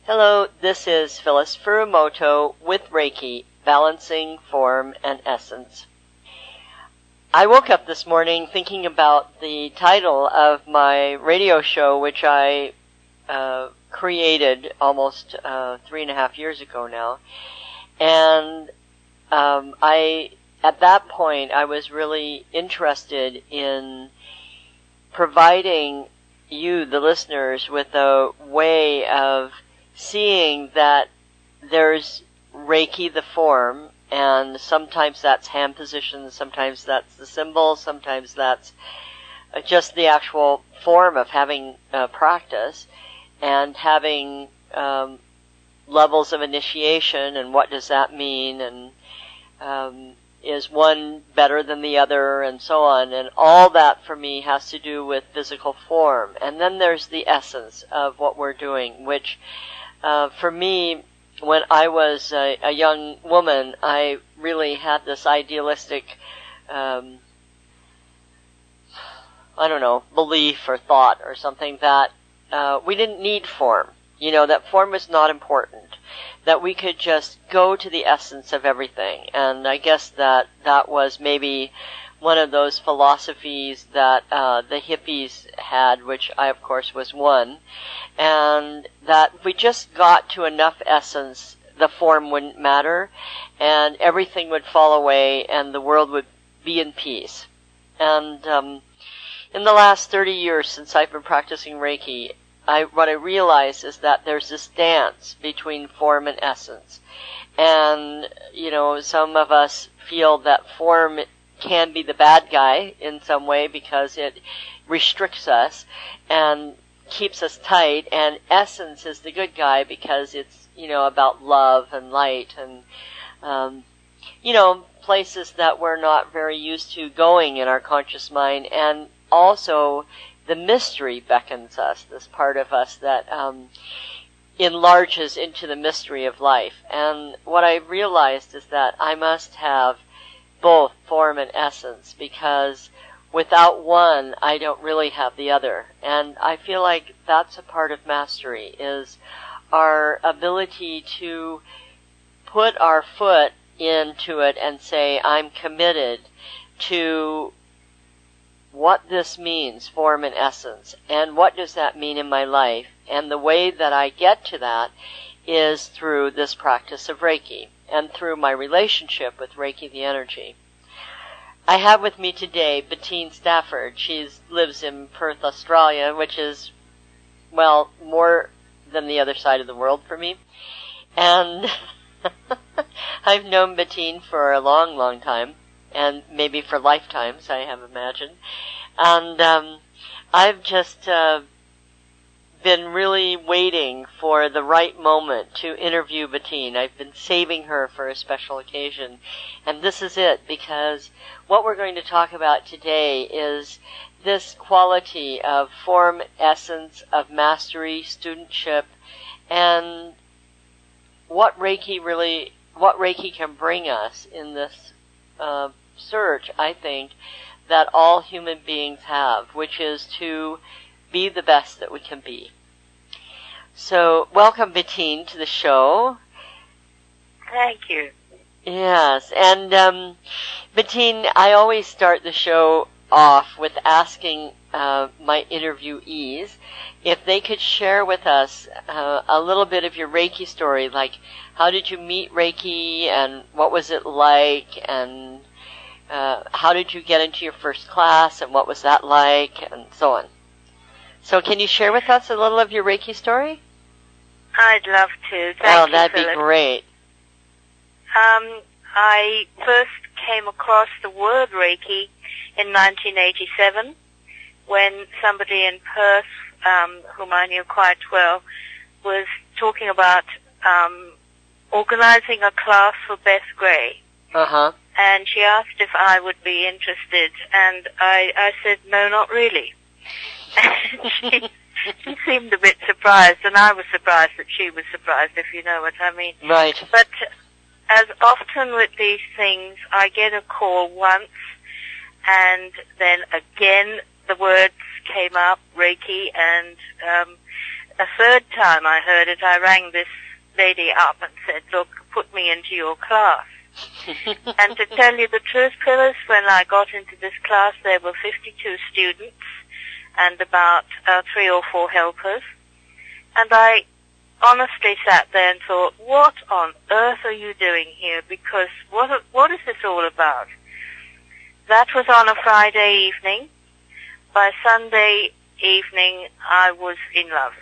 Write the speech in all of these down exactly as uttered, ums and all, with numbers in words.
Hello, this is Phyllis Furumoto with Reiki, Balancing Form and Essence. I woke up this morning thinking about the title of my radio show, which I uh, created almost uh, three and a half years ago now. And um, I, at that point, I was really interested in providing you, the listeners, with a way of seeing that there's Reiki, the form, and sometimes that's hand positions, sometimes that's the symbol, sometimes that's just the actual form of having uh, practice, and having um, levels of initiation, and what does that mean, and um, is one better than the other, and so on. And all that for me has to do with physical form. And then there's the essence of what we're doing, which uh, for me, when I was a, a young woman, I really had this idealistic, um, I don't know, belief or thought or something that uh, we didn't need form. You know, that form was not important. That we could just go to the essence of everything. And I guess that that was maybe one of those philosophies that uh, the hippies had, which I, of course, was one. And that if we just got to enough essence, the form wouldn't matter, and everything would fall away, and the world would be in peace. And um, in the last thirty years since I've been practicing Reiki, I, what I realize is that there's this dance between form and essence. And, you know, some of us feel that form can be the bad guy in some way because it restricts us and keeps us tight, and essence is the good guy because it's, you know, about love and light and, um, you know, places that we're not very used to going in our conscious mind. And also the mystery beckons us, this part of us that um, enlarges into the mystery of life. And what I realized is that I must have both form and essence, because without one, I don't really have the other. And I feel like that's a part of mastery, is our ability to put our foot into it and say, I'm committed to what this means, form and essence, and what does that mean in my life. And the way that I get to that is through this practice of Reiki and through my relationship with Reiki the Energy. I have with me today Bettine Stafford. She lives in Perth, Australia, which is, well, more than the other side of the world for me. And I've known Bettine for a long, long time, and maybe for lifetimes, I have imagined. And um, I've just uh, been really waiting for the right moment to interview Bettine. I've been saving her for a special occasion. And this is it, because what we're going to talk about today is this quality of form, essence, of mastery, studentship, and what Reiki really, what Reiki can bring us in this uh, search, I think, that all human beings have, which is to be the best that we can be. So, welcome, Bettine, to the show. Thank you. Yes, and um, Bettine, I always start the show off with asking uh, my interviewees if they could share with us uh, a little bit of your Reiki story, like how did you meet Reiki, and what was it like, and uh, how did you get into your first class, and what was that like, and so on. So can you share with us a little of your Reiki story? I'd love to. Thank oh, you, that'd Phyllis. be great. Um, I first came across the word Reiki in nineteen eighty-seven when somebody in Perth, um, whom I knew quite well, was talking about um, organizing a class for Beth Gray. Uh-huh. And she asked if I would be interested, and I, I said, no, not really. And she, she seemed a bit surprised, and I was surprised that she was surprised, if you know what I mean. Right. But as often with these things, I get a call once, and then again the words came up, Reiki, and um, a third time I heard it, I rang this lady up and said, look, put me into your class. And to tell you the truth, Phyllis, when I got into this class, there were fifty-two students and about uh, three or four helpers. And I honestly sat there and thought, what on earth are you doing here? Because what what is this all about? That was on a Friday evening. By Sunday evening, I was in love.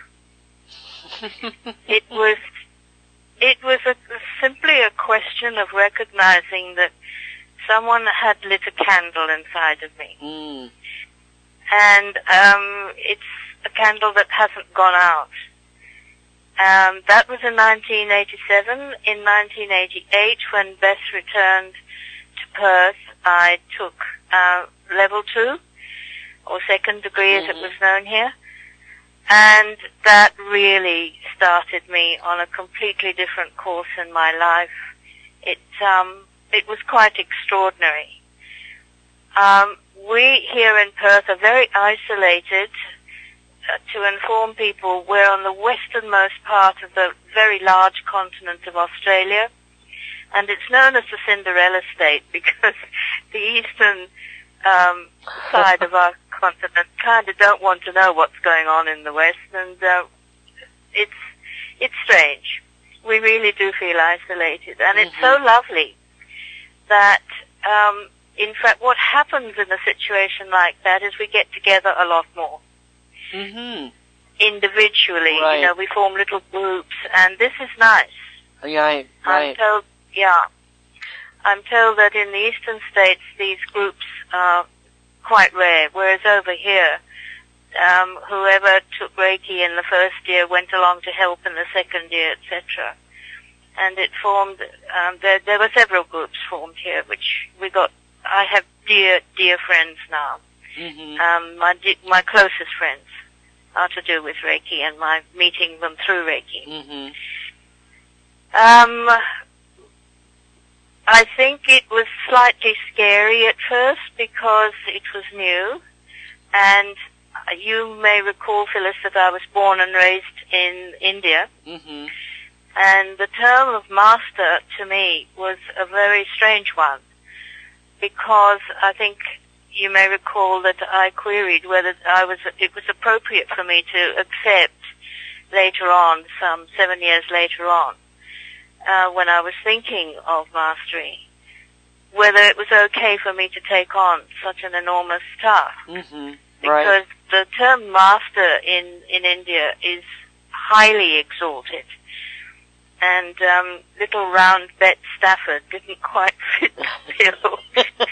It was it was a, simply a question of recognizing that someone had lit a candle inside of me. Mm. And um, it's a candle that hasn't gone out. Um, that was in nineteen eighty-seven. In nineteen eighty-eight, when Bess returned to Perth, I took uh, level two, or second degree as mm-hmm. it was known here. And that really started me on a completely different course in my life. It, um, it was quite extraordinary. Um, we here in Perth are very isolated. Uh, to inform people, we're on the westernmost part of the very large continent of Australia, and it's known as the Cinderella State because the eastern um, side of our continent kind of don't want to know what's going on in the west, and uh, it's it's strange. We really do feel isolated, and mm-hmm. it's so lovely that, um, in fact, what happens in a situation like that is we get together a lot more. Mm-hmm. Individually, right. you know, we form little groups, and this is nice. Right, right. I'm told, yeah, I'm told that in the eastern states these groups are quite rare, whereas over here, um, whoever took Reiki in the first year went along to help in the second year, et cetera. And it formed. Um, there, there were several groups formed here, which we got. I have dear, dear friends now. Mm-hmm. Um, my my closest friends are to do with Reiki, and my meeting them through Reiki. Mm-hmm. Um, I think it was slightly scary at first because it was new, and you may recall, Phyllis, that I was born and raised in India, mm-hmm. and the term of master to me was a very strange one because I think you may recall that I queried whether I was, it was appropriate for me to accept later on, some seven years later on, uh, when I was thinking of mastery, whether it was okay for me to take on such an enormous task. Mm-hmm. Because right. the term master in, in India is highly exalted. And um, little round Bet Stafford didn't quite fit the bill.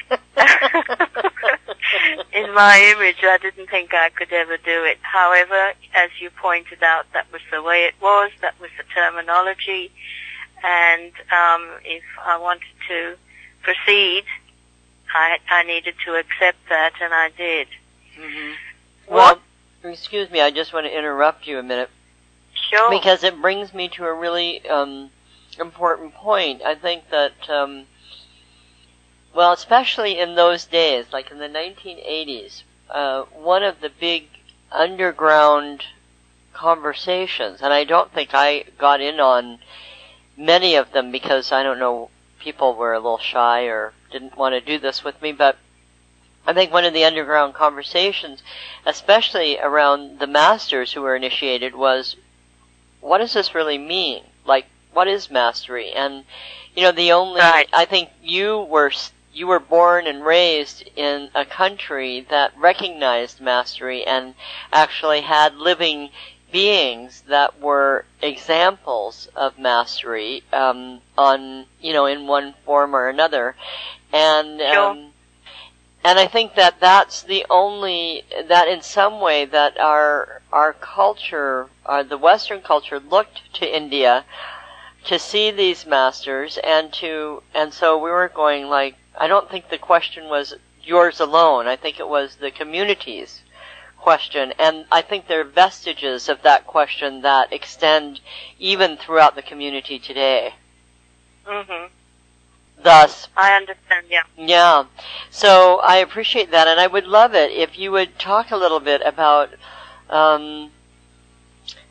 In my image, I didn't think I could ever do it. However, as you pointed out, that was the way it was, that was the terminology, and um, if I wanted to proceed, I, I needed to accept that, and I did. Mm-hmm. Well, excuse me, I just want to interrupt you a minute. Sure. Because it brings me to a really um, important point. I think that, um, well, especially in those days, like in the nineteen eighties, uh, one of the big underground conversations, and I don't think I got in on many of them because, I don't know, people were a little shy or didn't want to do this with me, but I think one of the underground conversations, especially around the masters who were initiated, was, what does this really mean? Like, what is mastery? And, you know, the only, right. I think you were, you were born and raised in a country that recognized mastery and actually had living beings that were examples of mastery, um, on, you know, in one form or another. And, sure. um, And I think that that's the only, that in some way that our, our culture, uh, the Western culture looked to India to see these masters and to, and so we were going like, I don't think the question was yours alone. I think it was the community's question. And I think there are vestiges of that question that extend even throughout the community today. Mm-hmm. Thus, I understand, yeah. Yeah. So I appreciate that, and I would love it if you would talk a little bit about um,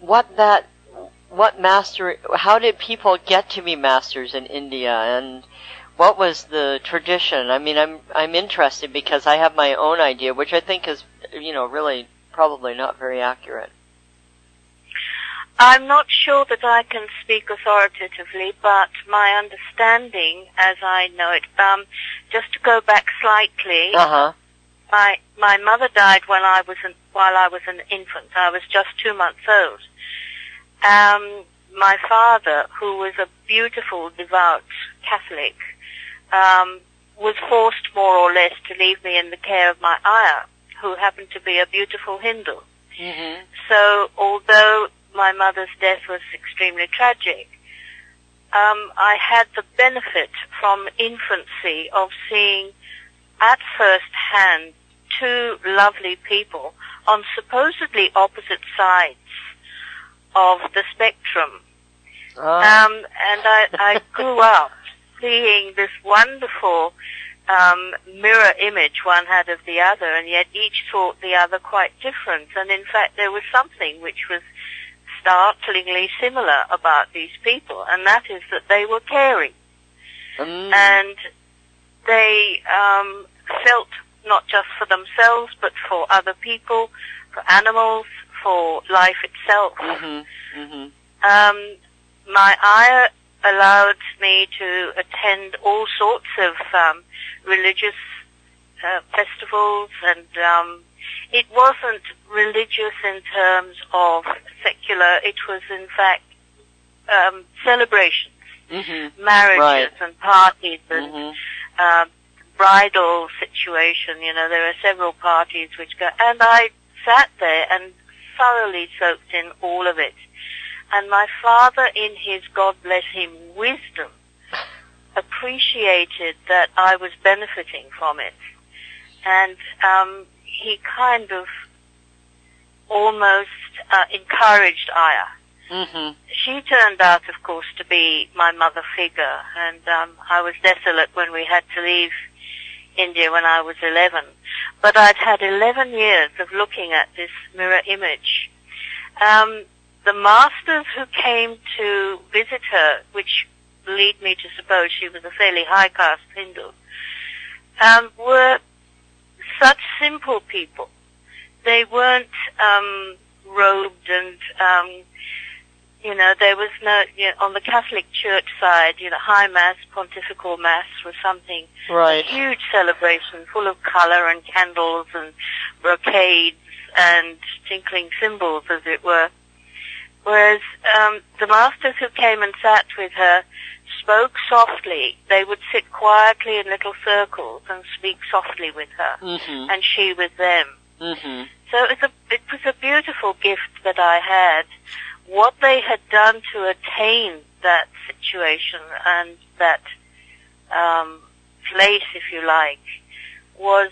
what that, what master, how did people get to be masters in India, and what was the tradition? I mean, I'm I'm interested because I have my own idea, which I think is, you know, really probably not very accurate. I'm not sure that I can speak authoritatively, but my understanding, as I know it, um, just to go back slightly, uh-huh. my my mother died when I was an, while I was an infant. I was just two months old. Um, my father, who was a beautiful, devout Catholic, um, was forced more or less to leave me in the care of my ayah, who happened to be a beautiful Hindu. Mm-hmm. So, although my mother's death was extremely tragic, um, I had the benefit from infancy of seeing at first hand two lovely people on supposedly opposite sides of the spectrum. Oh. Um, and I, I grew up seeing this wonderful um, mirror image one had of the other, and yet each thought the other quite different. And in fact, there was something which was startlingly similar about these people, and that is that they were caring. Mm. And they um, felt not just for themselves, but for other people, for animals, for life itself. Mm-hmm. Mm-hmm. Um, my ayah allowed me to attend all sorts of um, religious uh, festivals, and um, it wasn't religious in terms of secular. It was, in fact, um, celebrations, mm-hmm. marriages, right. and parties, and mm-hmm. uh, bridal situation. You know, there are several parties which go, and I sat there and thoroughly soaked in all of it. And my father, in his, God bless him, wisdom, appreciated that I was benefiting from it. And um, he kind of almost uh, encouraged Aya. Mm-hmm. She turned out, of course, to be my mother figure, and um, I was desolate when we had to leave India when I was eleven. But I'd had eleven years of looking at this mirror image. Um, the masters who came to visit her, which lead me to suppose she was a fairly high-caste Hindu, um, were such simple people. They weren't um, robed and, um, you know, there was no, you know, on the Catholic Church side, you know, High Mass, Pontifical Mass was something, right. a huge celebration full of color and candles and brocades and tinkling cymbals, as it were. Whereas um, the masters who came and sat with her spoke softly. They would sit quietly in little circles and speak softly with her, mm-hmm. and she with them. Mm-hmm. So it was, a, it was a beautiful gift that I had. What they had done to attain that situation and that um, place, if you like, was,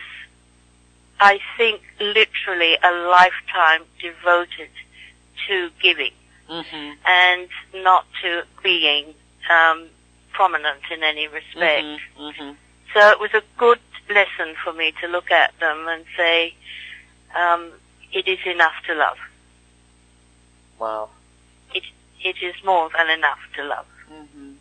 I think, literally a lifetime devoted to giving, mm-hmm. and not to being um, prominent in any respect. Mm-hmm. Mm-hmm. So it was a good lesson for me to look at them and say, um, it is enough to love. Wow. It, it is more than enough to love. Mm-hmm.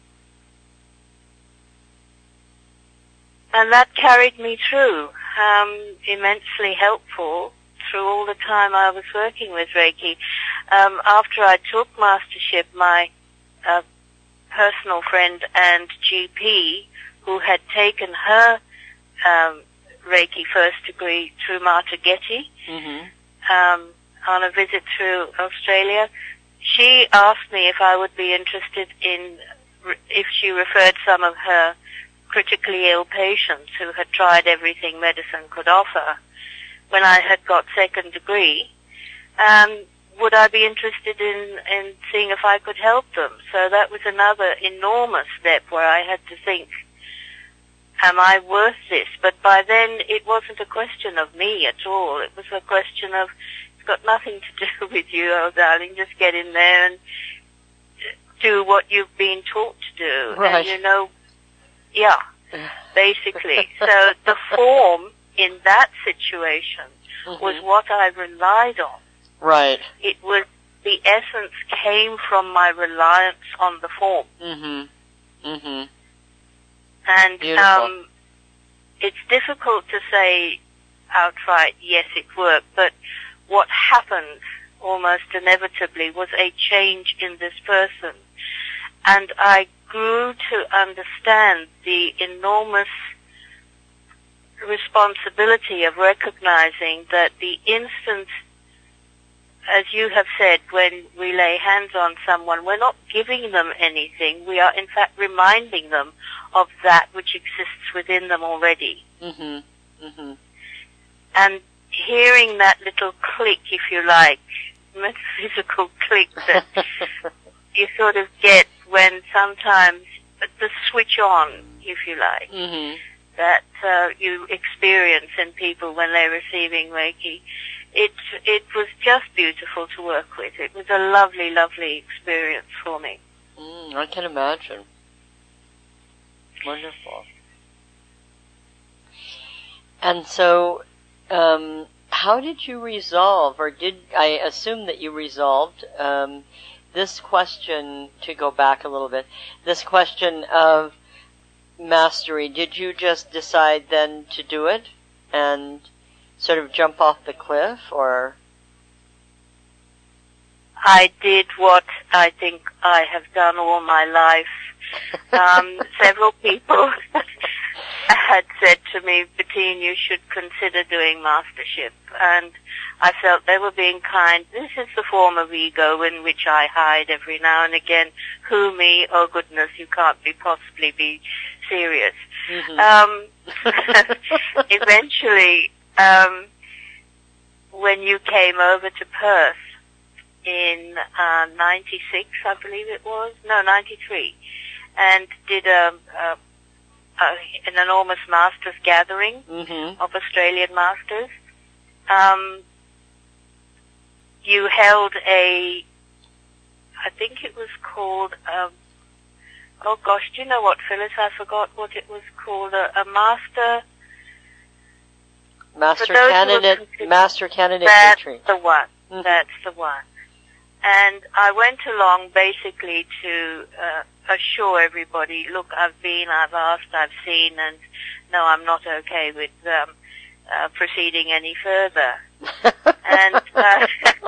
And that carried me through, um, immensely helpful through all the time I was working with Reiki. Um, after I took mastership, my uh, personal friend and G P, who had taken her um, Reiki first degree through Mata Getty, mm-hmm. um, on a visit through Australia, she asked me if I would be interested in, if she referred some of her critically ill patients who had tried everything medicine could offer when I had got second degree, um, would I be interested in, in seeing if I could help them? So that was another enormous step where I had to think, am I worth this? But by then it wasn't a question of me at all. It was a question of, it's got nothing to do with you, oh darling, just get in there and do what you've been taught to do. Right. And you know, yeah, basically. So the form in that situation mm-hmm. was what I relied on. Right. It was the essence came from my reliance on the form. Mm-hmm. Mm-hmm. And Beautiful. um, it's difficult to say outright, yes, it worked, but what happened almost inevitably was a change in this person. And I grew to understand the enormous responsibility of recognizing that the instant, as you have said, when we lay hands on someone, we're not giving them anything. We are, in fact, reminding them of that which exists within them already. Mm-hmm. Mm-hmm. And hearing that little click, if you like, metaphysical click that you sort of get when sometimes the switch on, if you like, mm-hmm. that uh, you experience in people when they're receiving Reiki. It it was just beautiful to work with. It was a lovely, lovely experience for me. Mm, I can imagine. Wonderful. And so, um, how did you resolve, or did I assume that you resolved um, this question, to go back a little bit, this question of mastery? Did you just decide then to do it and sort of jump off the cliff, or? I did what I think I have done all my life. Um, several people had said to me, Bettine, you should consider doing mastership. And I felt they were being kind. This is the form of ego in which I hide every now and again. Who, me? Oh, goodness, you can't be possibly be serious. Mm-hmm. Um, eventually, um, when you came over to Perth in uh, ninety-six, I believe it was, no, ninety-three, and did a, a, a an enormous masters gathering mm-hmm. of Australian masters. Um, you held a, I think it was called, um, oh gosh, do you know what, Phyllis? I forgot what it was called. A, a master, master candidate, master candidate that's retreat. the one. Mm-hmm. That's the one. And I went along basically to uh, assure everybody, look, I've been, I've asked, I've seen, and no, I'm not okay with um, uh, proceeding any further. And uh,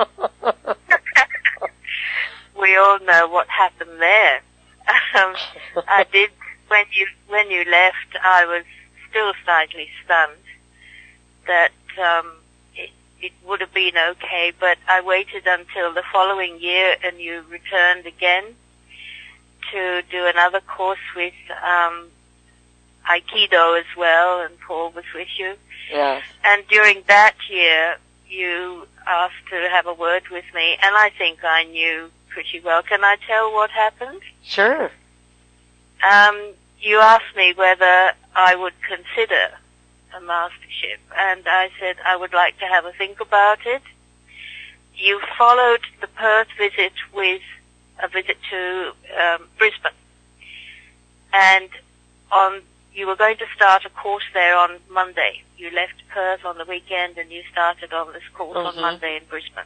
we all know what happened there. Um, I did, when you when you left, I was still slightly stunned that um, it, it would have been okay, but I waited until the following year and you returned again to do another course with um, Aikido as well, and Paul was with you. Yes. And during that year, you asked to have a word with me, and I think I knew pretty well. Can I tell what happened? Sure. Um, you asked me whether I would consider a mastership, and I said I would like to have a think about it. You followed the Perth visit with a visit to um, Brisbane, and on you were going to start a course there on Monday. You left Perth on the weekend and you started on this course mm-hmm. on Monday in Brisbane.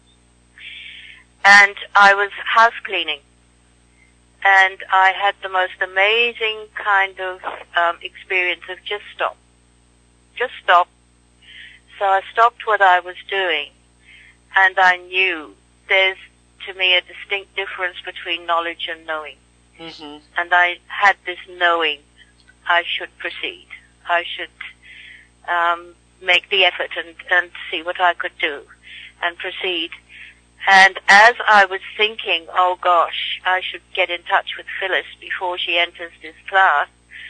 And I was house cleaning, and I had the most amazing kind of um, experience of just stop. Just stop. So I stopped what I was doing, and I knew there's, to me, a distinct difference between knowledge and knowing. Mm-hmm. And I had this knowing I should proceed. I should um, make the effort and, and see what I could do and proceed. And as I was thinking, oh gosh, I should get in touch with Phyllis before she enters this class,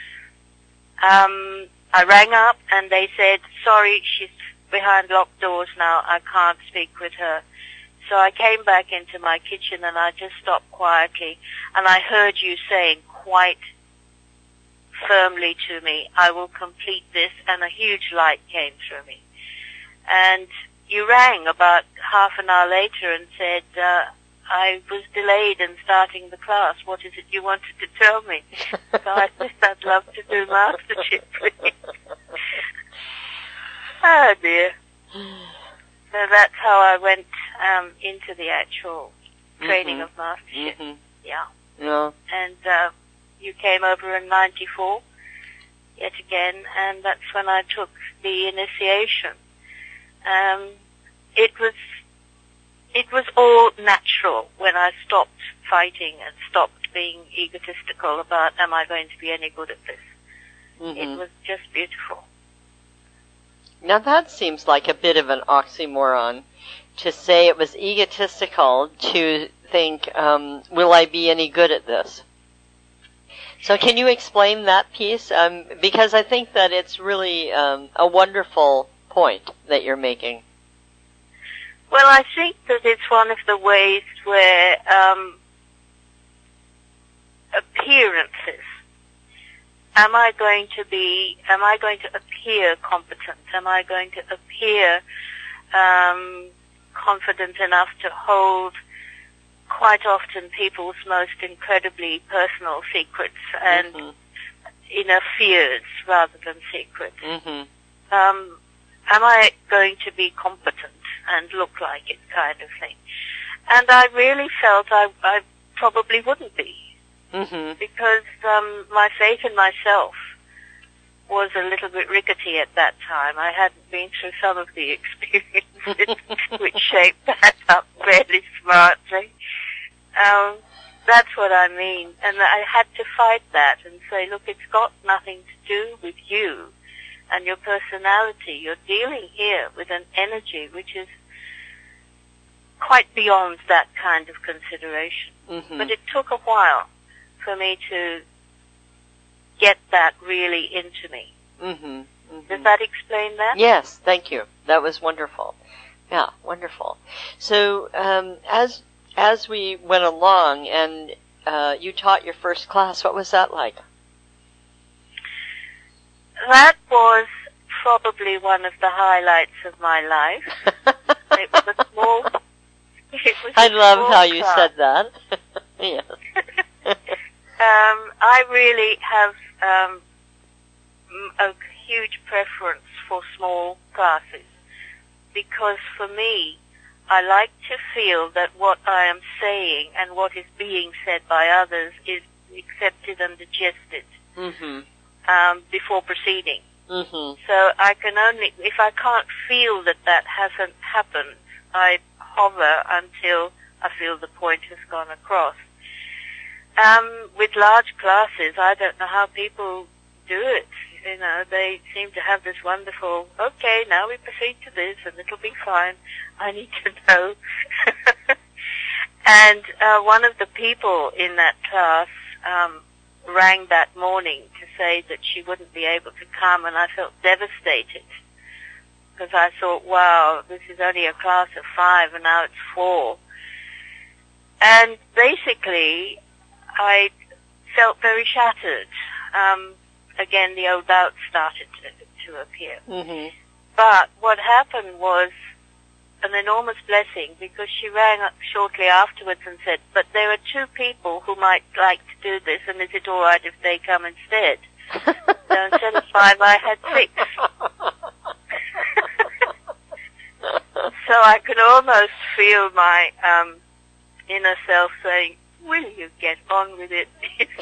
um, I rang up and they said, sorry, she's behind locked doors now, I can't speak with her. So I came back into my kitchen and I just stopped quietly, and I heard you saying quite firmly to me, I will complete this, and a huge light came through me. And you rang about half an hour later and said, uh, I was delayed in starting the class. What is it you wanted to tell me? So I said, I'd love to do mastership, please. Oh dear. So that's how I went um, into the actual training mm-hmm. of mastership. Mm-hmm. Yeah. Yeah. And uh, you came over in ninety-four, yet again, and that's when I took the initiation. Um, it was it was all natural when I stopped fighting and stopped being egotistical about, am I going to be any good at this? Mm-hmm. It was just beautiful. Now that seems like a bit of an oxymoron, to say it was egotistical to think, um, will I be any good at this? So can you explain that piece? Um, because I think that it's really um, a wonderful point that you're making. Well, I think that it's one of the ways where um, appearances. Am I going to be, am I going to appear competent? Am I going to appear um, confident enough to hold quite often people's most incredibly personal secrets and mm-hmm. inner fears rather than secrets? Mm-hmm. Um, am I going to be competent and look like it, kind of thing? And I really felt I, I probably wouldn't be. Mm-hmm. Because um, my faith in myself was a little bit rickety at that time. I hadn't been through some of the experiences which shaped that up fairly smartly. Um, that's what I mean. And I had to fight that and say, look, it's got nothing to do with you and your personality. You're dealing here with an energy which is quite beyond that kind of consideration. Mm-hmm. But it took a while for me to get that really into me. Mm-hmm. Mm-hmm. Does that explain that? Yes, thank you. That was wonderful. Yeah, wonderful. So um, as as we went along and uh, you taught your first class, what was that like? That was probably one of the highlights of my life. It was a small. It was I a love small how you class. said that. Yes. Um, I really have um, a huge preference for small classes because for me, I like to feel that what I am saying and what is being said by others is accepted and digested Mm-hmm. um, before proceeding. Mm-hmm. So I can only, if I can't feel that that hasn't happened, I hover until I feel the point has gone across. Um, with large classes, I don't know how people do it. You know, they seem to have this wonderful, okay, now we proceed to this and it'll be fine. I need to know. And uh, one of the people in that class um, rang that morning to say that she wouldn't be able to come, and I felt devastated because I thought, wow, this is only a class of five and now it's four. And basically, I felt very shattered. Um, again, the old doubts started to, to appear. Mm-hmm. But what happened was an enormous blessing because she rang up shortly afterwards and said, but there are two people who might like to do this, and is it all right if they come instead? So instead of five, I had six. So I could almost feel my um, inner self saying, will you get on with it?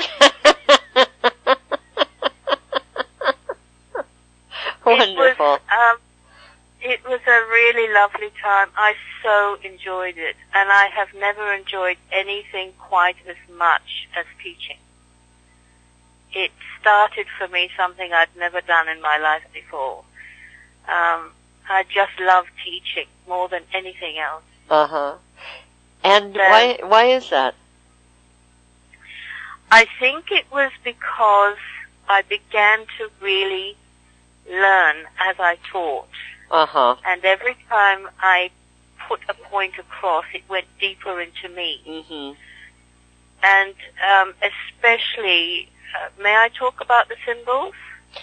Wonderful. It was, um, it was a really lovely time. I so enjoyed it, and I have never enjoyed anything quite as much as teaching. It started for me something I'd never done in my life before. Um, I just love teaching more than anything else. Uh-huh. And So, why why is that? I think it was because I began to really learn as I taught. Uh-huh. And every time I put a point across, it went deeper into me. Mm-hmm. And um, especially, uh, may I talk about the symbols?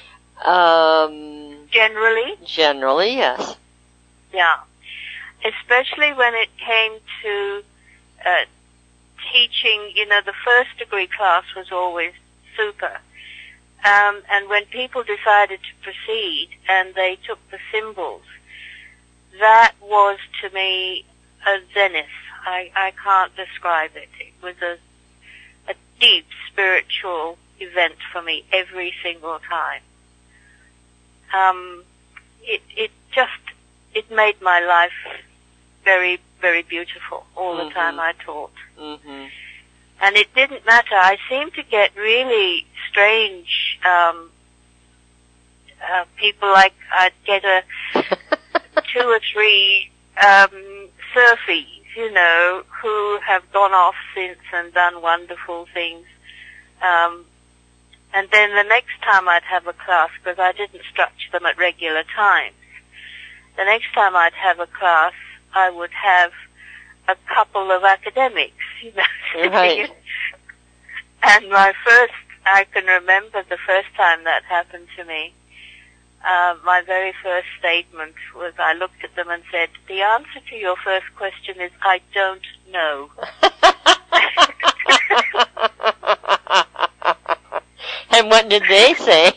Um, Generally? generally, yes. Yeah. Especially when it came to uh, teaching, you know, the first degree class was always super. Um, and when people decided to proceed and they took the symbols, that was to me a zenith. I, I can't describe it. It was a, a deep spiritual event for me every single time. Um, it, it just, it made my life very, very beautiful all mm-hmm. the time I taught. Mm-hmm. And it didn't matter. I seemed to get really strange, um, uh, people like, I'd get a two or three, um, surfies, you know, who have gone off since and done wonderful things. Um, and then the next time I'd have a class, because I didn't structure them at regular times, the next time I'd have a class, I would have a couple of academics, you know. Right. And my first, I can remember the first time that happened to me, uh, my very first statement was, I looked at them and said, the answer to your first question is, I don't know. And what did they say?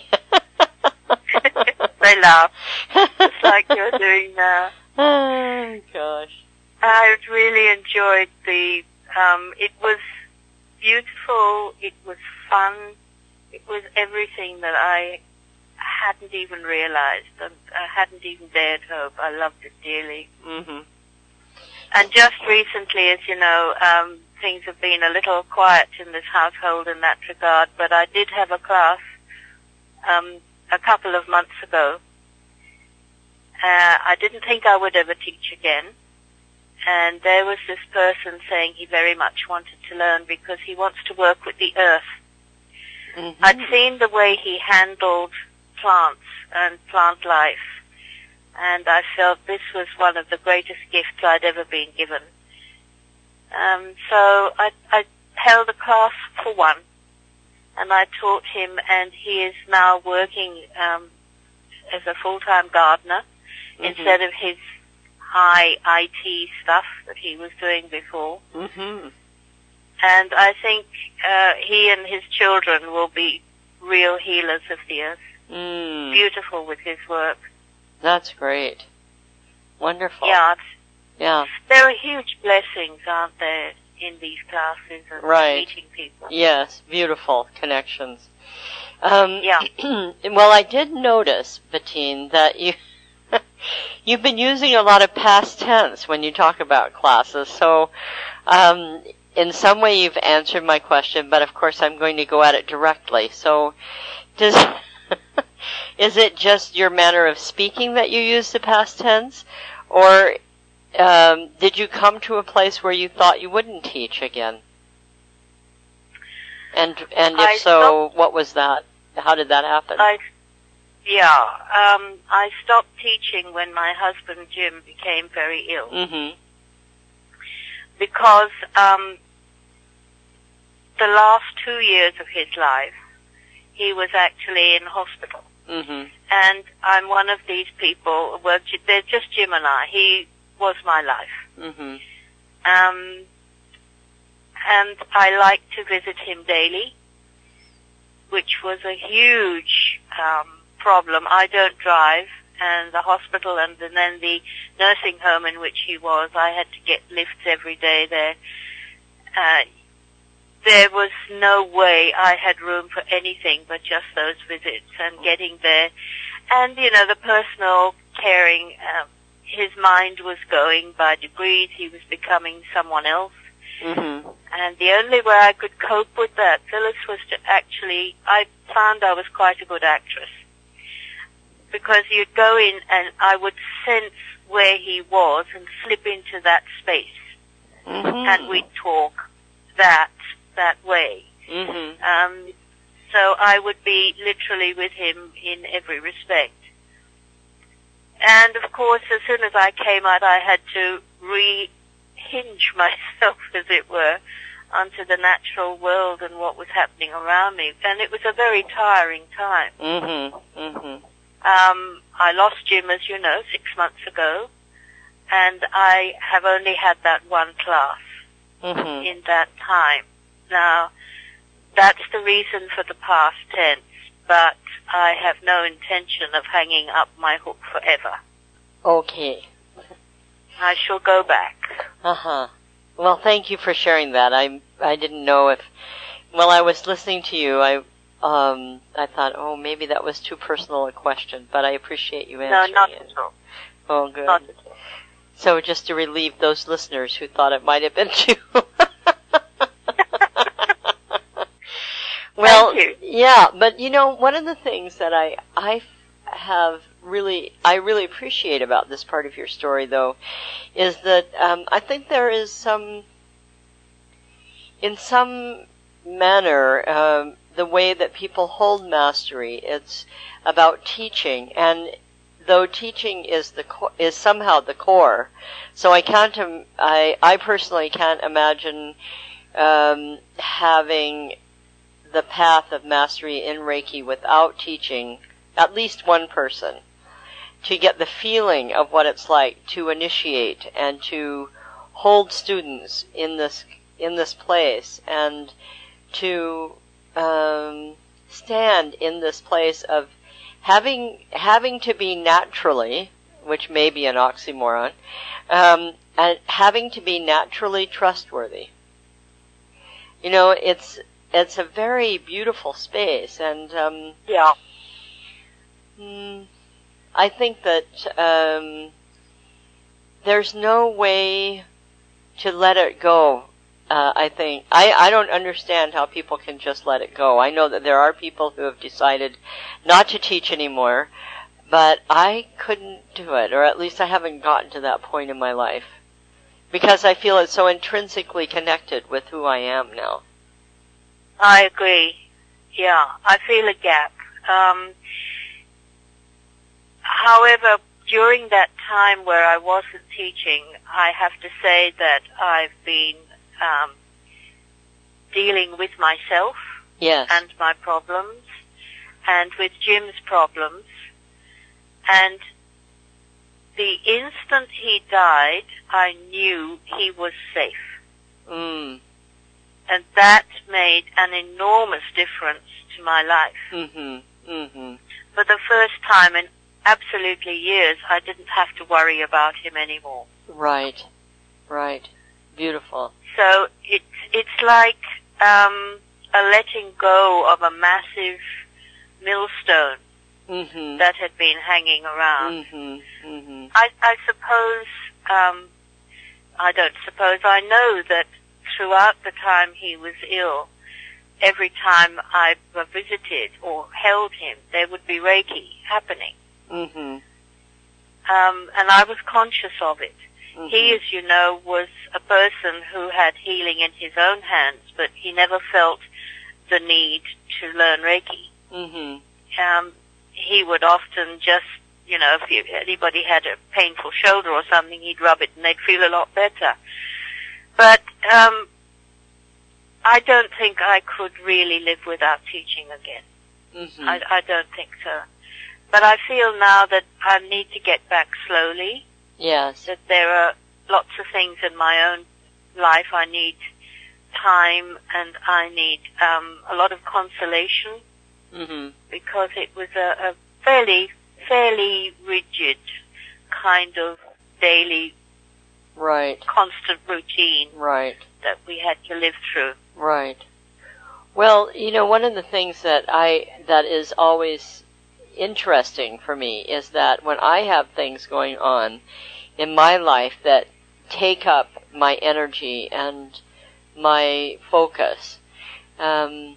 They laughed, just like you're doing now. Oh, gosh. I really enjoyed the, um, it was beautiful, it was fun, it was everything that I hadn't even realized, and I hadn't even dared hope. I loved it dearly. Mm-hmm. And just recently, as you know, um, things have been a little quiet in this household in that regard, but I did have a class um, a couple of months ago. Uh, I didn't think I would ever teach again. And there was this person saying he very much wanted to learn because he wants to work with the earth. Mm-hmm. I'd seen the way he handled plants and plant life, and I felt this was one of the greatest gifts I'd ever been given. Um, so I, I held a class for one, and I taught him, and he is now working um, as a full-time gardener mm-hmm. instead of his high I T stuff that he was doing before. Mm-hmm. And I think uh, he and his children will be real healers of the earth. Mm. Beautiful with his work. That's great. Wonderful. Yeah. Yeah. There are huge blessings, aren't there, in these classes and right. meeting people. Yes, beautiful connections. Um, yeah. Well, I did notice, Bettine, that you you've been using a lot of past tense when you talk about classes. So, um, in some way, you've answered my question, but of course, I'm going to go at it directly. So, does is it just your manner of speaking that you use the past tense, or um, did you come to a place where you thought you wouldn't teach again? And and if I so, stopped, what was that? How did that happen? I, yeah, um, I stopped teaching when my husband Jim became very ill. Mm-hmm. Because um, the last two years of his life, he was actually in hospital. Mm-hmm. And I'm one of these people, well, they're just Jim and I. He was my life. Mm-hmm. Um, and I like to visit him daily, which was a huge um, problem. I don't drive, and the hospital and, and then the nursing home in which he was, I had to get lifts every day there. Uh, there was no way I had room for anything but just those visits and getting there. And, you know, the personal caring, um, his mind was going by degrees. He was becoming someone else. Mm-hmm. And the only way I could cope with that, Phyllis, was to actually, I found I was quite a good actress. Because you'd go in and I would sense where he was and slip into that space. Mm-hmm. And we'd talk that, that way. Mm-hmm. Um, so I would be literally with him in every respect. And of course, as soon as I came out, I had to re-hinge myself, as it were, onto the natural world and what was happening around me. And it was a very tiring time. Mm-hmm. Mm-hmm. Um, I lost Jim, as you know, six months ago, and I have only had that one class mm-hmm. in that time. Now, that's the reason for the past tense, but I have no intention of hanging up my hook forever. Okay. I shall go back. Uh-huh. Well, thank you for sharing that. I I didn't know if, while I was listening to you, I um I thought, oh, maybe that was too personal a question, but I appreciate you answering No, not it. at all. Oh, good. Not at all. So just to relieve those listeners who thought it might have been too. Well, Thank you. yeah, but you know, one of the things that I I have really I really appreciate about this part of your story, though, is that um, I think there is some, in some manner, um, the way that people hold mastery. It's about teaching, and though teaching is the co- is somehow the core, so I can't Im- I I personally can't imagine um, having the path of mastery in Reiki without teaching at least one person, to get the feeling of what it's like to initiate and to hold students in this in this place, and to um, stand in this place of having having to be naturally, which may be an oxymoron, um, and having to be naturally trustworthy. You know, it's it's a very beautiful space, and um, Yeah. mm, I think that um, there's no way to let it go. Uh, I think I, I don't understand how people can just let it go. I know that there are people who have decided not to teach anymore, but I couldn't do it, or at least I haven't gotten to that point in my life, because I feel it's so intrinsically connected with who I am now. I agree. Yeah, I feel a gap. Um, however, during that time where I wasn't teaching, I have to say that I've been um, dealing with myself Yes. and my problems, and with Jim's problems. And the instant he died, I knew he was safe. Mm. And that made an enormous difference to my life. Mm-hmm. Mm-hmm. For the first time in absolutely years, I didn't have to worry about him anymore. Right. Right. Beautiful. So it's it's like um, a letting go of a massive millstone Mm-hmm. that had been hanging around. Mm-hmm. Mm-hmm. I, I suppose, um, I don't suppose, I know that throughout the time he was ill, every time I visited or held him, there would be Reiki happening. Mm-hmm. Um, and I was conscious of it. Mm-hmm. He, as you know, was a person who had healing in his own hands, but he never felt the need to learn Reiki. Mm-hmm. Um, he would often just, you know, if you, anybody had a painful shoulder or something, he'd rub it and they'd feel a lot better. But um, I don't think I could really live without teaching again. Mm-hmm. I, I don't think so. But I feel now that I need to get back slowly, Yes. that there are lots of things in my own life. I need time, and I need um, a lot of consolation, Mm-hmm. because it was a, a fairly, fairly rigid kind of daily, Right. constant routine Right. that we had to live through. Right. Well, you know, one of the things that I that is always interesting for me is that when I have things going on in my life that take up my energy and my focus, um,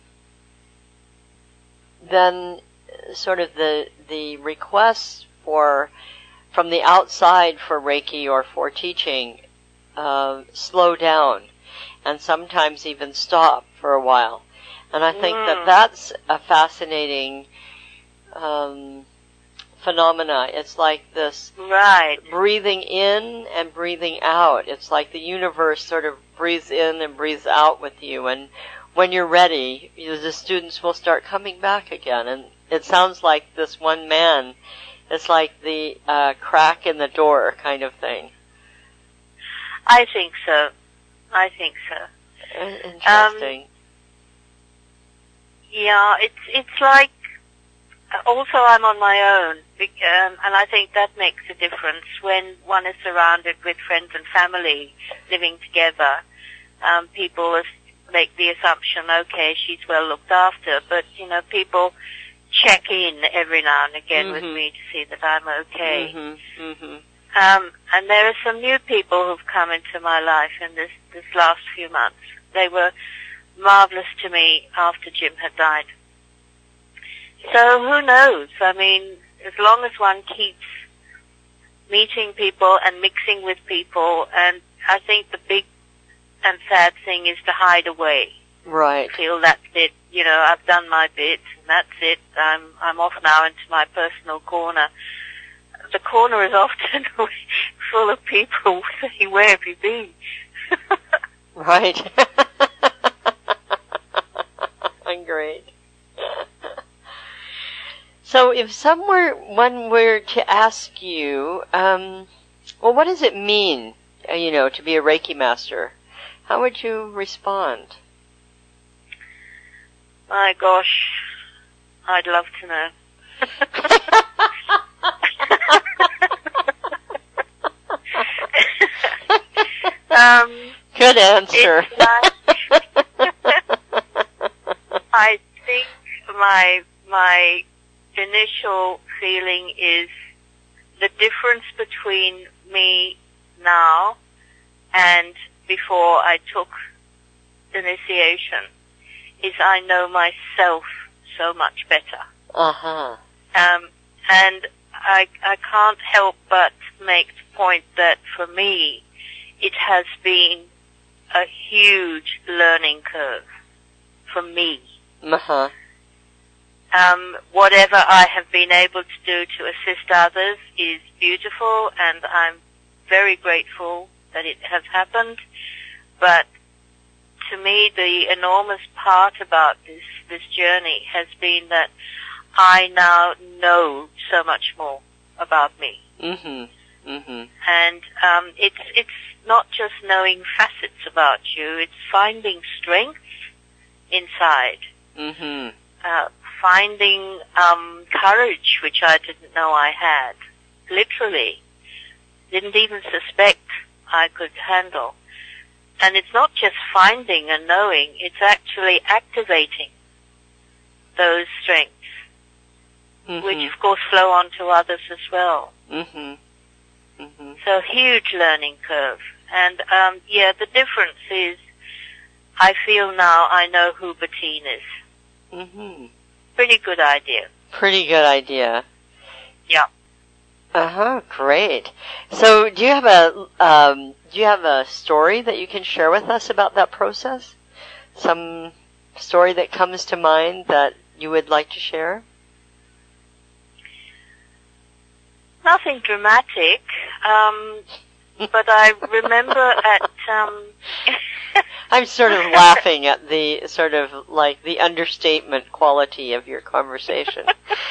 then sort of the the requests for from the outside for Reiki or for teaching uh, slow down, and sometimes even stop for a while. And I think Mm. that that's a fascinating um, phenomena. It's like this Right. breathing in and breathing out. It's like the universe sort of breathes in and breathes out with you, and when you're ready, you, the students will start coming back again. And it sounds like this one man, it's like the uh, crack in the door kind of thing. I think so. I think so. Interesting. Yeah, it's it's like also I'm on my own, um, and I think that makes a difference when one is surrounded with friends and family living together. Um, people make the assumption, okay, she's well looked after, but, you know, people check in every now and again mm-hmm. with me to see that I'm okay. Mm-hmm. Mm-hmm. Um, and there are some new people who've come into my life in this, this last few months. They were marvelous to me after Jim had died. So who knows? I mean, as long as one keeps meeting people and mixing with people, and I think the big and sad thing is to hide away. Right. Feel that's it. You know, I've done my bit, and that's it. I'm I'm off now into my personal corner. The corner is often full of people saying, "Where have you been?" Right. Great. So if someone were to ask you, um, well, what does it mean, uh, you know, to be a Reiki master? How would you respond? My gosh, I'd love to know. um, Good answer. I think my my initial feeling is the difference between me now and before I took initiation is I know myself so much better. Uh-huh. Um, and I I can't help but make the point that for me it has been a huge learning curve for me. Uh-huh. Um, whatever I have been able to do to assist others is beautiful, and I'm very grateful that it has happened. But to me, the enormous part about this, this journey has been that I now know so much more about me. Mm-hmm. Mm-hmm. And um, it's it's not just knowing facets about you; it's finding strength inside. Mm-hmm. Uh, finding um, courage, which I didn't know I had. Literally, didn't even suspect I could handle. And it's not just finding and knowing; it's actually activating those strengths, mm-hmm. which of course flow on to others as well. Mm-hmm. Mm-hmm. So huge learning curve. And um, yeah, the difference is I feel now I know who Bettine is. Mm-hmm. Pretty good idea. Pretty good idea. Yeah. Uh-huh, great. So do you have a um, do you have a story that you can share with us about that process? Some story that comes to mind that you would like to share? Nothing dramatic, um, but I remember at... Um, I'm sort of laughing at the sort of like the understatement quality of your conversation.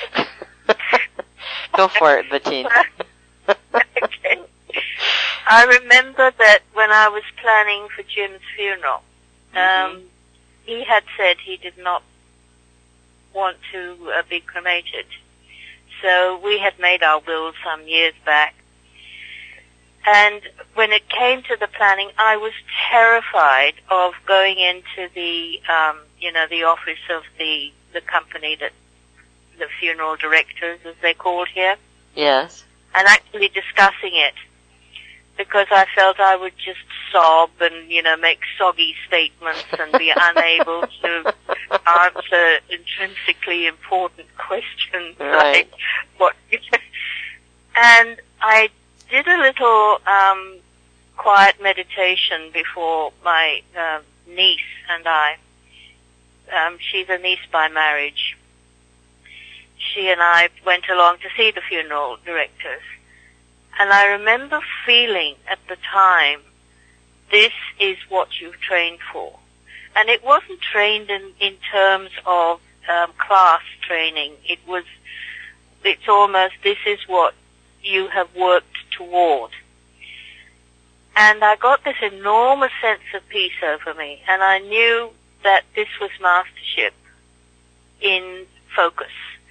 Go for it, Bettine. Okay. I remember that when I was planning for Jim's funeral, um, mm-hmm. he had said he did not want to uh, be cremated. So we had made our will some years back. And when it came to the planning, I was terrified of going into the, um, you know, the office of the, the company that, the funeral directors, as they're called here. Yes. And actually discussing it. Because I felt I would just sob and, you know, make soggy statements and be unable to answer intrinsically important questions. Right. Like what, and I did a little um, quiet meditation before my uh, niece and I. Um, she's a niece by marriage. She and I went along to see the funeral directors. And I remember feeling at the time, this is what you've trained for. And it wasn't trained in, in terms of um, class training. It was, it's almost, this is what you have worked toward. And I got this enormous sense of peace over me, and I knew that this was mastership in focus.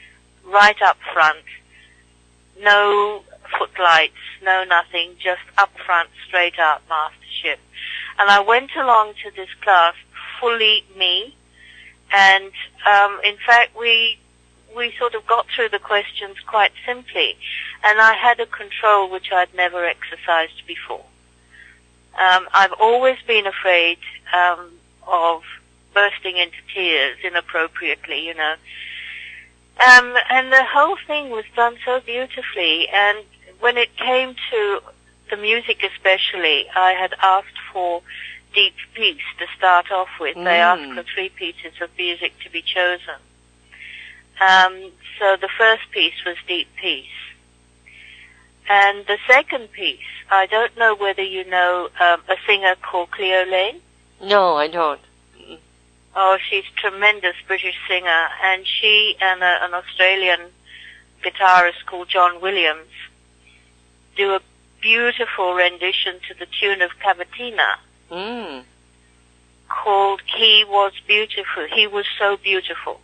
right up front, no footlights, no nothing, just up front, straight out mastership. And I went along to this class fully me, and um, in fact we we sort of got through the questions quite simply, and I had a control which I'd never exercised before. Um, I've always been afraid um, of bursting into tears inappropriately, you know. Um, and the whole thing was done so beautifully, and when it came to the music especially, I had asked for deep piece to start off with. Mm. They asked for three pieces of music to be chosen. Um, so the first piece was Deep Peace. And the second piece, I don't know whether you know um, a singer called Cleo Lane. No, I don't. Oh, she's a tremendous British singer, and she and a, an Australian guitarist called John Williams do a beautiful rendition to the tune of Cavatina mm. called He Was Beautiful. He was so beautiful.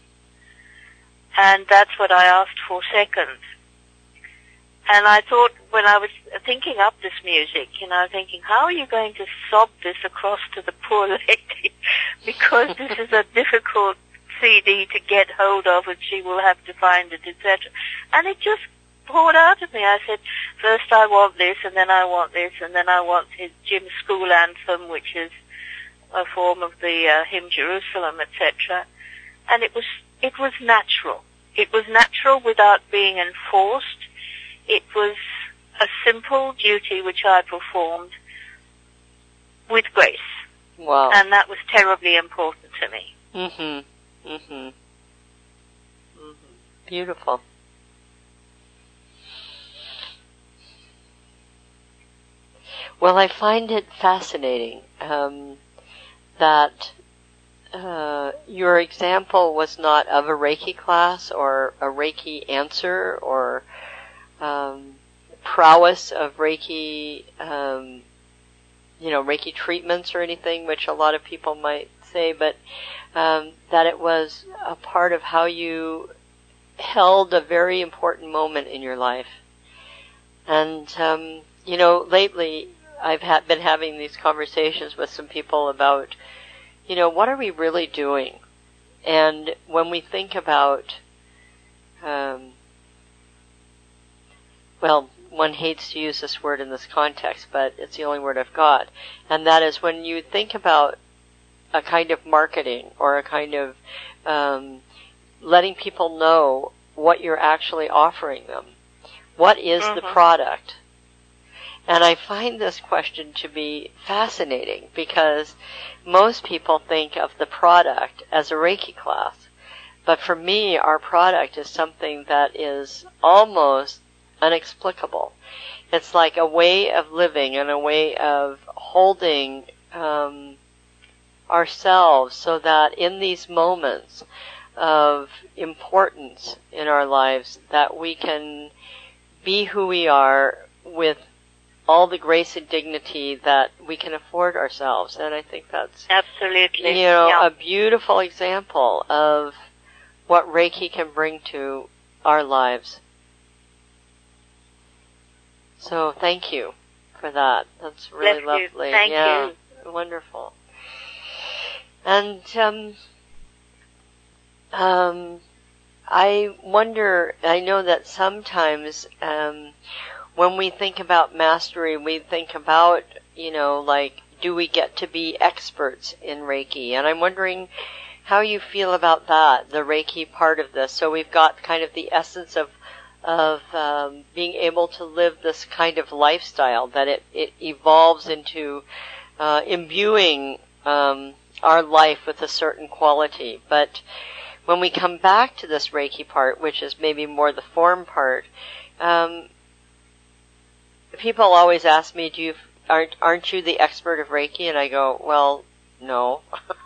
And that's what I asked for second. And I thought, when I was thinking up this music, you know, thinking, how are you going to sob this across to the poor lady? Because this is a difficult C D to get hold of, and she will have to find it, et cetera. And it just poured out of me. I said, first I want this, and then I want this, and then I want his Jim's school anthem, which is a form of the uh, hymn Jerusalem, et cetera. And it was it was natural. It was natural without being enforced. It was a simple duty which I performed with grace. Wow. And that was terribly important to me. Mm-hmm. Mm-hmm. Mm-hmm. Beautiful. Well, I find it fascinating um, that uh, your example was not of a Reiki class or a Reiki answer or um, prowess of Reiki, um, you know, Reiki treatments or anything, which a lot of people might say, but um, that it was a part of how you held a very important moment in your life. And, um, you know, lately I've ha- been having these conversations with some people about, you know, what are we really doing? And when we think about, um, well, one hates to use this word in this context, but it's the only word I've got. And that is when you think about a kind of marketing or a kind of um, letting people know what you're actually offering them. What is mm-hmm. the product? And I find this question to be fascinating because most people think of the product as a Reiki class. But for me, our product is something that is almost inexplicable. It's like a way of living and a way of holding um, ourselves so that in these moments of importance in our lives that we can be who we are with all the grace and dignity that we can afford ourselves. And I think that's absolutely, you know, yeah. a beautiful example of what Reiki can bring to our lives. So thank you for that. That's really Bless lovely. You. Thank yeah, you. Wonderful. And um, um, I wonder, I know that sometimes um, when we think about mastery, we think about, you know, like, do we get to be experts in Reiki? And I'm wondering how you feel about that, the Reiki part of this. So we've got kind of the essence of of um, being able to live this kind of lifestyle, that it, it evolves into uh, imbuing um, our life with a certain quality. But when we come back to this Reiki part, which is maybe more the form part, um, people always ask me, "Do you aren't aren't you the expert of Reiki?" And I go, "Well, no."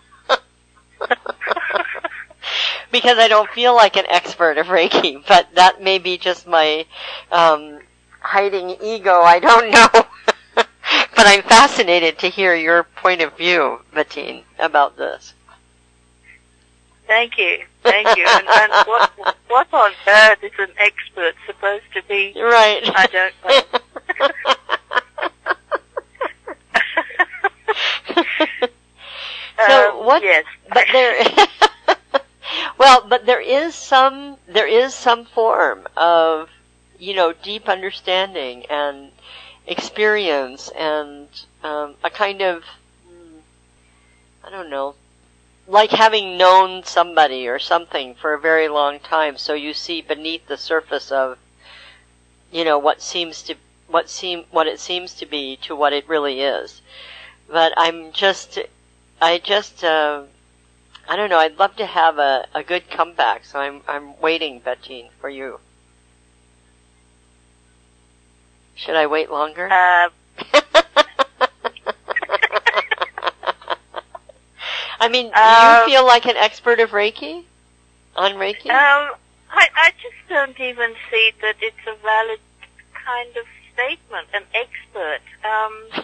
Because I don't feel like an expert of Reiki, but that may be just my um, hiding ego. I don't know. But I'm fascinated to hear your point of view, Mateen, about this. Thank you, thank you. And, and what, what on earth is an expert supposed to be? Right. I don't know. So um, what? Yes. But there, well, but there is some there is some form of, you know, deep understanding and experience and um, a kind of, I don't know, like having known somebody or something for a very long time, so you see beneath the surface of, you know, what seems to what seem what it seems to be to what it really is. But I'm just, I just, uh, I don't know. I'd love to have a, a good comeback, so I'm I'm waiting, Bettine, for you. Should I wait longer? Uh, I mean, do um, you feel like an expert of Reiki? On Reiki? Um, I, I just don't even see that it's a valid kind of statement, an expert. Um,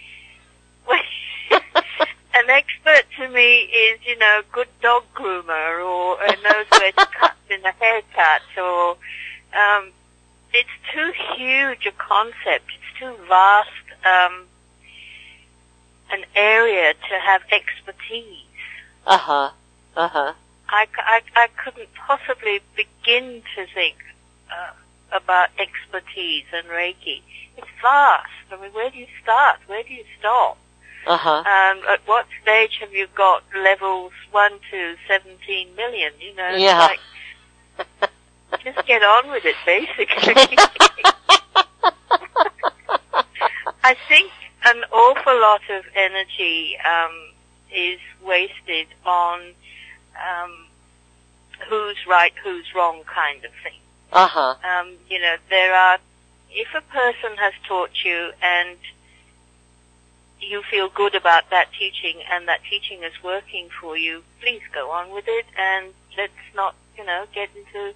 an expert to me is, you know, good dog groomer or uh, knows where to cut in a haircut or, um, it's too huge a concept. It's too vast, um, an area to have expertise. Uh-huh. Uh-huh. I, I, I couldn't possibly begin to think uh, about expertise and Reiki. It's vast. I mean, where do you start? Where do you stop? Uh-huh. Um, at what stage have you got levels one to seventeen million? You know, yeah. It's like, just get on with it, basically. I think an awful lot of energy um, is wasted on um, who's right, who's wrong kind of thing. Uh-huh. Um, you know, there are, if a person has taught you and you feel good about that teaching and that teaching is working for you, please go on with it and let's not, you know, get into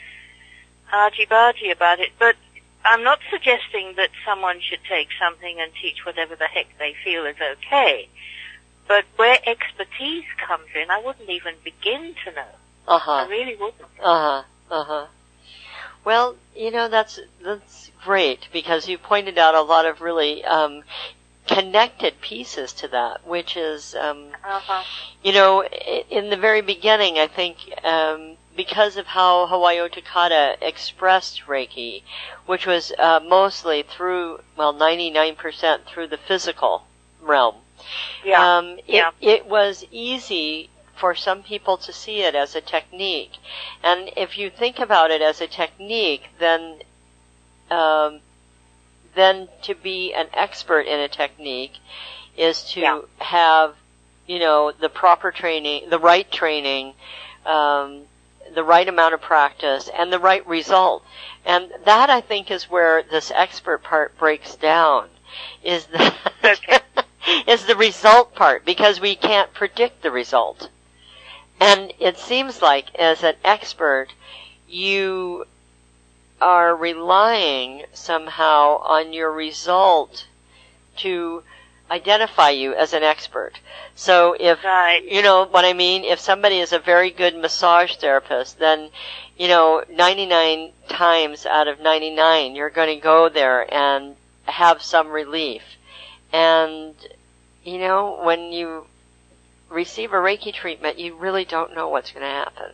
argy-bargy about it. But I'm not suggesting that someone should take something and teach whatever the heck they feel is okay. But where expertise comes in, I wouldn't even begin to know. Uh-huh. I really wouldn't. Uh-huh. Uh-huh. Well, you know, that's that's great because you pointed out a lot of really um, connected pieces to that, which is, um, uh-huh. you know, in the very beginning, I think, um, because of how Hawayo Takata expressed Reiki, which was uh, mostly through, well, ninety-nine percent through the physical realm. Yeah. Um, it, yeah. it was easy for some people to see it as a technique. And if you think about it as a technique, then, um, then to be an expert in a technique is to yeah. have, you know, the proper training, the right training, um, the right amount of practice, and the right result. And that, I think, is where this expert part breaks down, is the, okay. is the result part, because we can't predict the result. And it seems like, as an expert, you are relying somehow on your result to identify you as an expert. So if, right. you know what I mean, if somebody is a very good massage therapist, then, you know, ninety-nine times out of ninety-nine, you're going to go there and have some relief. And, you know, when you receive a Reiki treatment, you really don't know what's going to happen.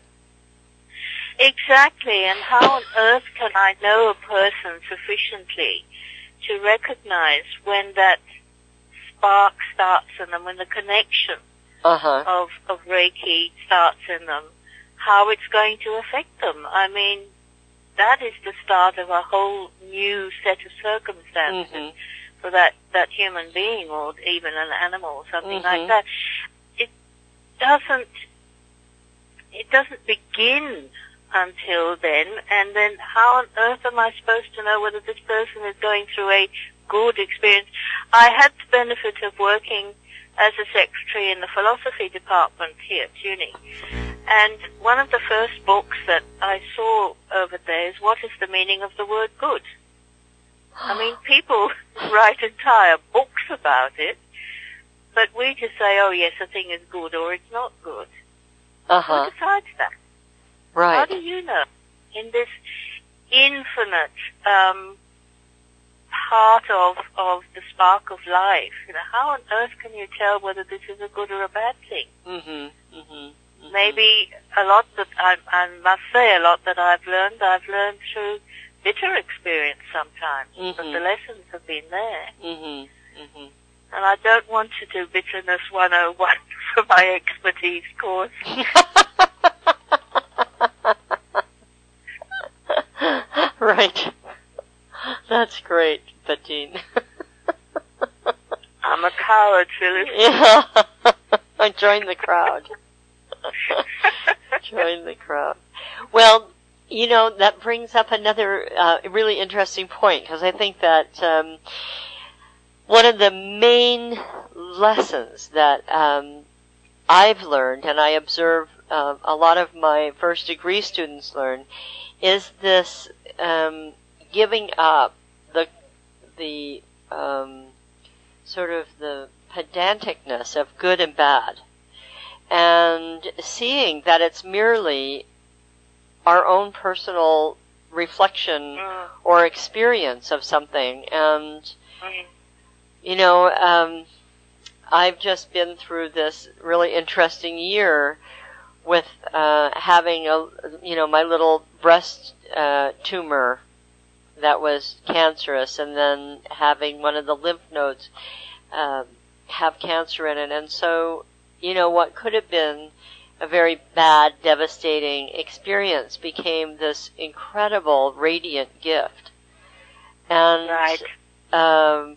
Exactly, and how on earth can I know a person sufficiently to recognize when that spark starts in them, when the connection uh-huh. of, of Reiki starts in them, how it's going to affect them? I mean, that is the start of a whole new set of circumstances mm-hmm. for that, that human being or even an animal or something mm-hmm. like that. It doesn't, it doesn't begin until then, and then how on earth am I supposed to know whether this person is going through a good experience? I had the benefit of working as a secretary in the philosophy department here at uni, and one of the first books that I saw over there is What is the Meaning of the Word Good? I mean, people write entire books about it, but we just say, oh yes, a thing is good or it's not good. Uh-huh. Who decides that? Right. How do you know? In this infinite um, part of of the spark of life, you know, how on earth can you tell whether this is a good or a bad thing? Mm-hmm. Mm-hmm. Mm-hmm. Maybe a lot that I, I must say, a lot that I've learned, I've learned through bitter experience sometimes, mm-hmm. but the lessons have been there. Mm-hmm. Mm-hmm. And I don't want to do Bitterness one oh one for my expertise course. Right. That's great, Bettine. I'm a coward, Phyllis. Yeah. Join the crowd. Join the crowd. Well, you know, that brings up another uh, really interesting point, because I think that um, one of the main lessons that um, I've learned, and I observe uh, a lot of my first degree students learn, is this um, giving up the the um, sort of the pedanticness of good and bad, and seeing that it's merely our own personal reflection mm. or experience of something. And mm. you know, um, I've just been through this really interesting year with uh, having a, you know, my little breast uh, tumor that was cancerous, and then having one of the lymph nodes uh, have cancer in it. And so, you know, what could have been a very bad, devastating experience became this incredible, radiant gift. And right. um,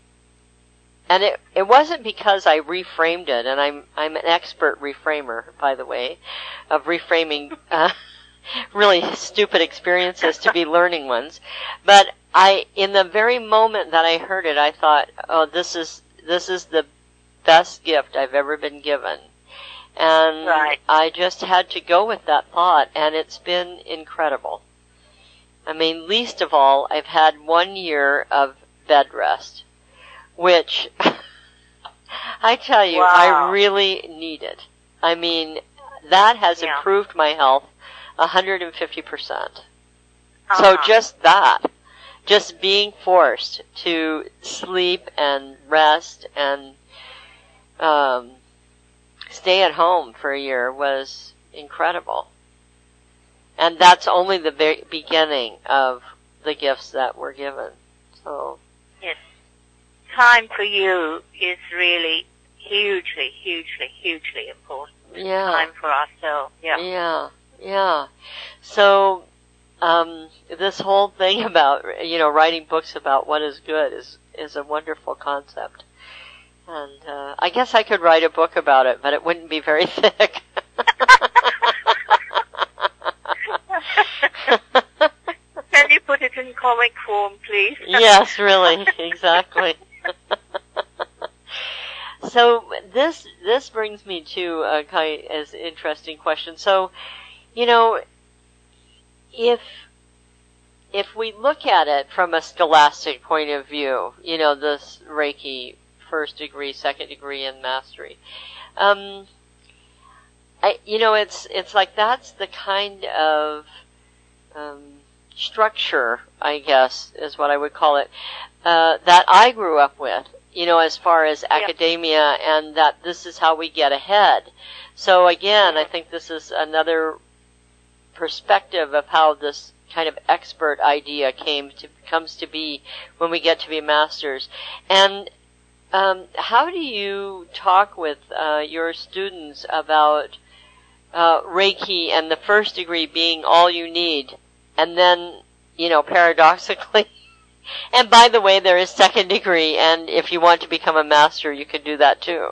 and it it wasn't because I reframed it, and I'm I'm an expert reframer, by the way, of reframing uh, really stupid experiences to be learning ones. But I, in the very moment that I heard it, I thought, oh, this is this is the best gift I've ever been given. And right. I just had to go with that thought, and it's been incredible. I mean, least of all, I've had one year of bed rest, which I tell you, wow. I really needed. I mean, that has yeah. improved my health one hundred fifty percent. Uh-huh. So just that, just being forced to sleep and rest and um, stay at home for a year was incredible. And that's only the very beginning of the gifts that were given. So yes, time for you is really hugely, hugely, hugely important. yeah, Time for ourselves. Yeah, yeah, yeah. So um, this whole thing about, you know, writing books about what is good is is a wonderful concept. And uh, I guess I could write a book about it, but it wouldn't be very thick. Can you put it in comic form, please? Yes, really, exactly. So this this brings me to a kind of interesting question. So, you know, if if we look at it from a scholastic point of view, you know, this Reiki first degree, second degree, and mastery, um, I you know, it's it's like that's the kind of um, structure, I guess, is what I would call it, uh, that I grew up with, you know, as far as yeah. academia, and that this is how we get ahead. So again, I think this is another perspective of how this kind of expert idea came to comes to be when we get to be masters. And um, how do you talk with uh, your students about uh, Reiki and the first degree being all you need? And then, you know, paradoxically, and by the way, there is second degree, and if you want to become a master, you can do that too.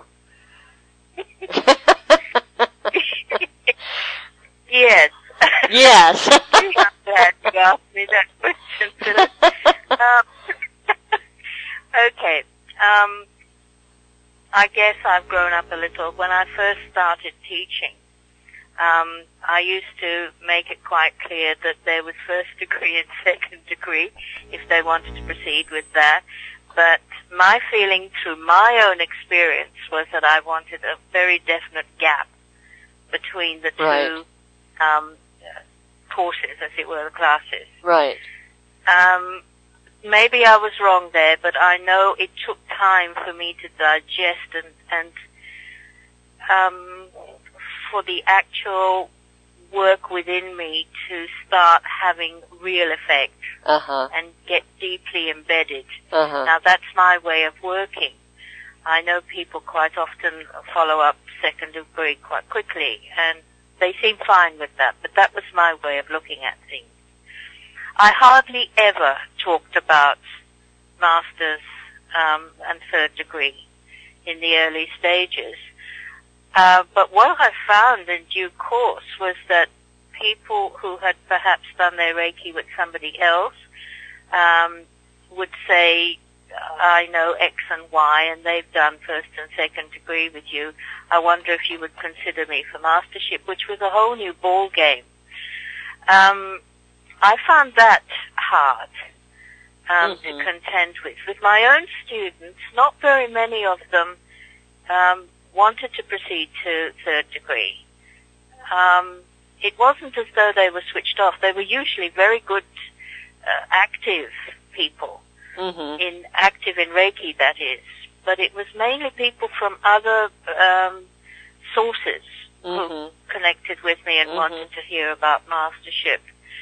Yes. Yes. I'm glad you asked me that question, Phyllis. um, okay. Um, I guess I've grown up a little. When I first started teaching, Um, I used to make it quite clear that there was first degree and second degree if they wanted to proceed with that. But my feeling through my own experience was that I wanted a very definite gap between the two right. um, courses, as it were, the classes. Right. Um, maybe I was wrong there, but I know it took time for me to digest and, and um, for the actual work within me to start having real effect uh-huh. and get deeply embedded. Uh-huh. Now, that's my way of working. I know people quite often follow up second degree quite quickly, and they seem fine with that, but that was my way of looking at things. I hardly ever talked about masters um, and third degree in the early stages. Uh, but what I found in due course was that people who had perhaps done their Reiki with somebody else um, would say, I know X and Y, and they've done first and second degree with you. I wonder if you would consider me for mastership, which was a whole new ball game. Um, I found that hard um, mm-hmm. to contend with. With my own students, not very many of them um, wanted to proceed to third degree. Um, it wasn't as though they were switched off. They were usually very good, uh, active people. Mm-hmm. in active in Reiki, that is, but it was mainly people from other um, sources mm-hmm. who connected with me and mm-hmm. wanted to hear about mastership.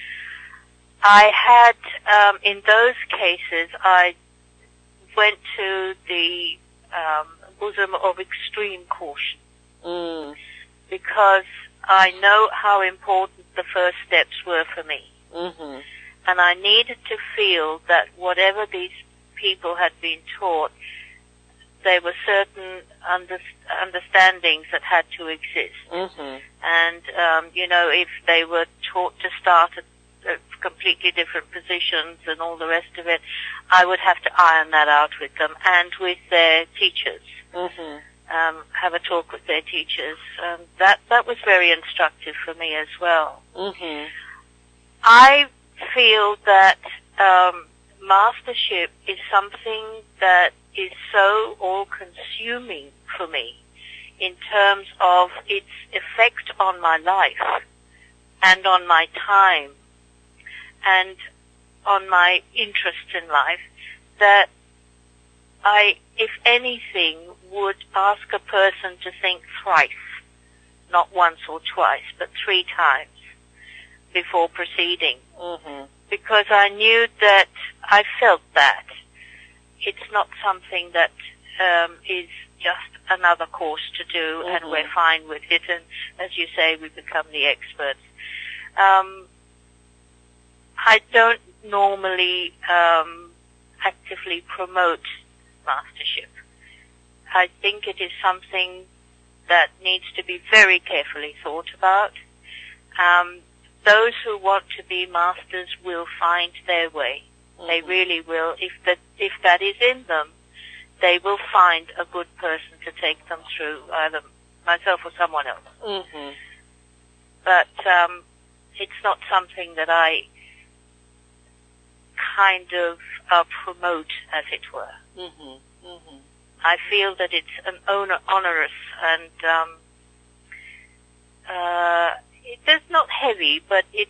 I had, um, in those cases, I went to the um, bosom of extreme caution mm. because I know how important the first steps were for me. Mm-hmm. And I needed to feel that whatever these people had been taught, there were certain under, understandings that had to exist. Mm-hmm. And, um, you know, if they were taught to start at, at completely different positions and all the rest of it, I would have to iron that out with them and with their teachers. Mm-hmm. Um, have a talk with their teachers. Um, that, that was very instructive for me as well. Mm-hmm. I feel that um, mastership is something that is so all-consuming for me in terms of its effect on my life and on my time and on my interest in life that I, if anything, would ask a person to think thrice, not once or twice, but three times before proceeding. Mm-hmm. Because I knew that, I felt that it's not something that um, is just another course to do, mm-hmm. and we're fine with it, and as you say, we become the experts. Um, I don't normally um, actively promote mastership. I think it is something that needs to be very carefully thought about. Um, Those who want to be masters will find their way. Mm-hmm. They really will. If that, if that is in them, they will find a good person to take them through, either myself or someone else. Mm-hmm. But um, it's not something that I kind of uh, promote, as it were. Mm-hmm. Mm-hmm. I feel that it's an honor, onerous and um, uh, it's not heavy, but it's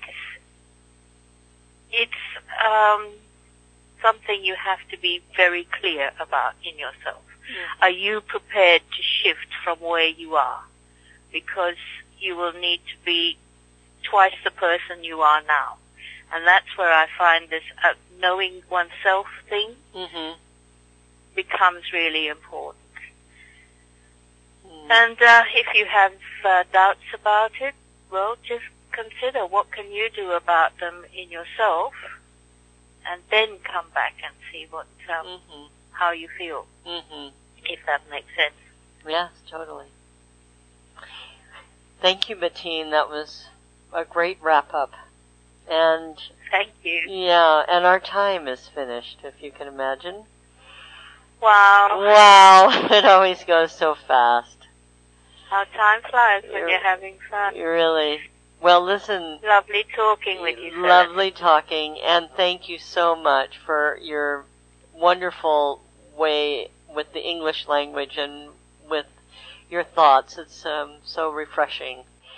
it's um, something you have to be very clear about in yourself. Mm-hmm. Are you prepared to shift from where you are? Because you will need to be twice the person you are now. And that's where I find this uh, knowing oneself thing mm-hmm. becomes really important. Mm. And uh, if you have uh, doubts about it, well, just consider what can you do about them in yourself, and then come back and see what um, mm-hmm. how you feel, mm-hmm. if that makes sense. Yes, totally. Thank you, Bettine. That was a great wrap-up. And thank you. Yeah, and our time is finished, if you can imagine. Wow. Wow, it always goes so fast. How time flies when you're, you're having fun. Really. Well, listen. Lovely talking with you, sir. Lovely talking, and thank you so much for your wonderful way with the English language and with your thoughts. It's um, so refreshing.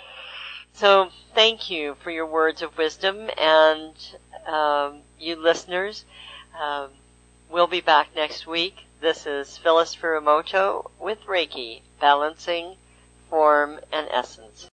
So thank you for your words of wisdom, and um, you listeners, um, we'll be back next week. This is Phyllis Furumoto with Reiki, balancing form and essence.